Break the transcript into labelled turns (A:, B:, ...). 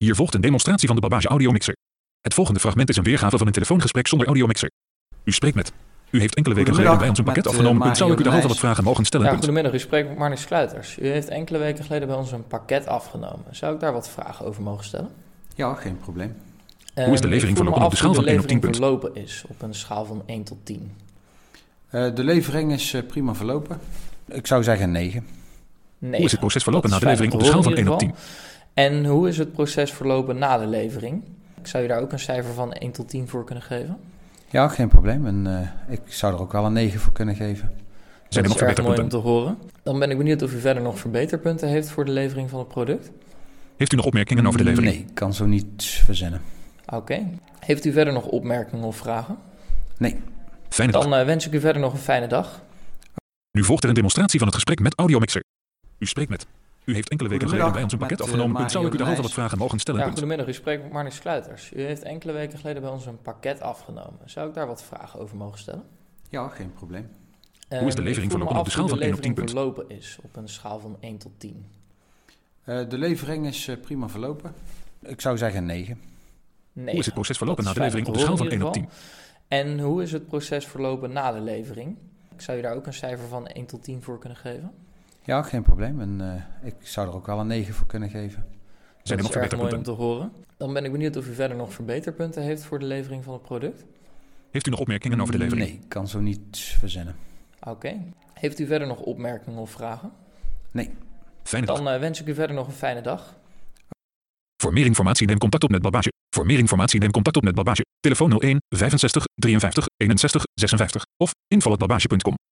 A: Hier volgt een demonstratie van de Babage audiomixer. Het volgende fragment is een weergave van een telefoongesprek zonder audiomixer. U spreekt met. U heeft enkele weken geleden bij ons een pakket afgenomen. Zou ik u daarover wat vragen mogen stellen?
B: Ja, goedemiddag, u spreekt met Marnix Sluiters. U heeft enkele weken geleden bij ons een pakket afgenomen. Zou ik daar wat vragen over mogen stellen?
C: Ja, geen probleem.
A: Hoe is de levering verlopen op de schaal van 1 op 10 punten?
B: verlopen is op een schaal van 1 tot 10.
C: De levering is prima verlopen. Ik zou zeggen 9.
A: Hoe is het proces verlopen na de levering op de schaal van 1 op 10?
B: En hoe is het proces verlopen na de levering? Zou je daar ook een cijfer van 1 tot 10 voor kunnen geven?
C: Ja, geen probleem. En ik zou er ook wel een 9 voor kunnen geven.
A: Zijn er nog
B: erg mooi om
A: verbeterpunten?
B: te horen. Dan ben ik benieuwd of u verder nog verbeterpunten heeft voor de levering van het product.
A: Heeft u nog opmerkingen over de levering?
C: Nee, ik kan zo niet verzinnen.
B: Oké. Heeft u verder nog opmerkingen of vragen?
C: Nee.
A: Fijne dag.
B: Dan wens ik u verder nog een fijne dag.
A: Nu volgt er een demonstratie van het gesprek met audiomixer. U spreekt met. U heeft enkele weken geleden bij ons een pakket afgenomen. Zou ik u daarover wat vragen mogen stellen?
B: Ja, goedemiddag, u spreekt met Marnix Sluiters. U heeft enkele weken geleden bij ons een pakket afgenomen. Zou ik daar wat vragen over mogen stellen?
C: Ja, geen probleem.
A: Hoe is de levering verlopen op de schaal van 1 op 10 punten?
B: verlopen is op een schaal van 1 tot 10.
C: De levering is prima verlopen. Ik zou zeggen 9.
A: Hoe is het proces verlopen na de levering op de schaal van 1 op 10?
B: En hoe is het proces verlopen na de levering? Zou je daar ook een cijfer van 1 tot 10 voor kunnen geven?
C: Ja, geen probleem. En ik zou er ook wel een 9 voor kunnen geven.
A: Zijn er nog
B: Dat is erg mooi om
A: verbeterpunten?
B: te horen. Dan ben ik benieuwd of u verder nog verbeterpunten heeft voor de levering van het product.
A: Heeft u nog opmerkingen over de levering?
C: Nee, ik kan zo niet verzinnen.
B: Oké. Heeft u verder nog opmerkingen of vragen?
C: Nee.
A: Fijne dag.
B: Dan wens ik u verder nog een fijne dag.
A: Voor meer informatie neem contact op met Babage. Voor meer informatie neem contact op met Babage. Telefoon 01 65 53 61 56 of info@babage.com.